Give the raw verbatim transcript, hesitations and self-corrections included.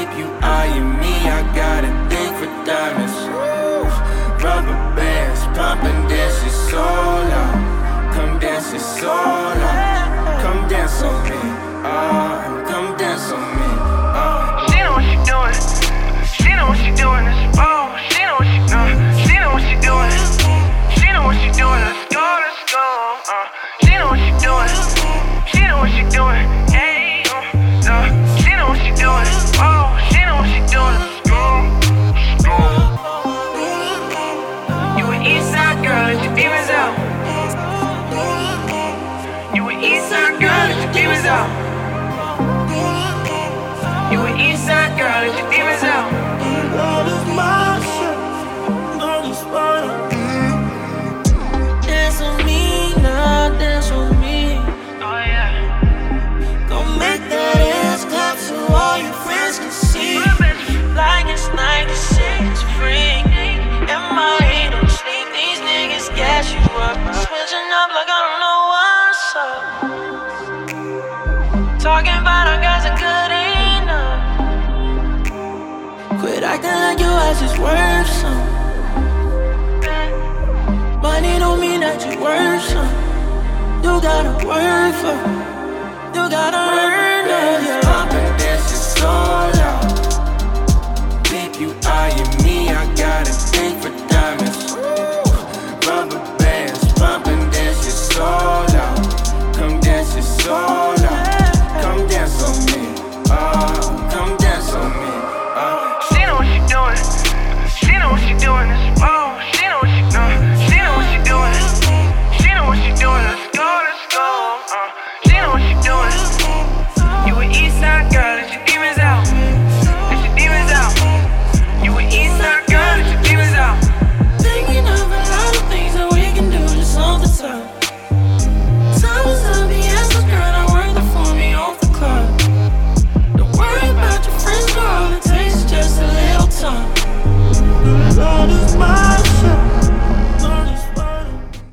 keep you eyeing me. I got a thing for diamonds. Rubber bands, pumping, dancing so loud. Come dance it so loud. Come dance on me, ah, come dance on me, ah. She know what she doing. She know what she doing. Oh, she know what she doing. She know what she doing. She know what she doing. Let's go, let's go. Uh, she know what she doing. She know what she doing. Hey, uh, uh, she know what she doing. Oh, she know what she doing. Let's go, let's go. You an Eastside girl, let your demons out. You an Eastside girl, let your demons out. You an Eastside girl, let your demons out. Love is my shit. Love is fine. Dance on me now, dance on me. Oh yeah. Gon' make that ass clap so all your friends can see. Like it's ninety-six, freak. In my head, don't sleep. These niggas gas you up. Switching up like I don't know what's up. Talking about our guys are good enough. Quit acting like your ass is worth some. Money don't mean that you worth some. You gotta work for it. You gotta earn it. Pumping, dancing so loud.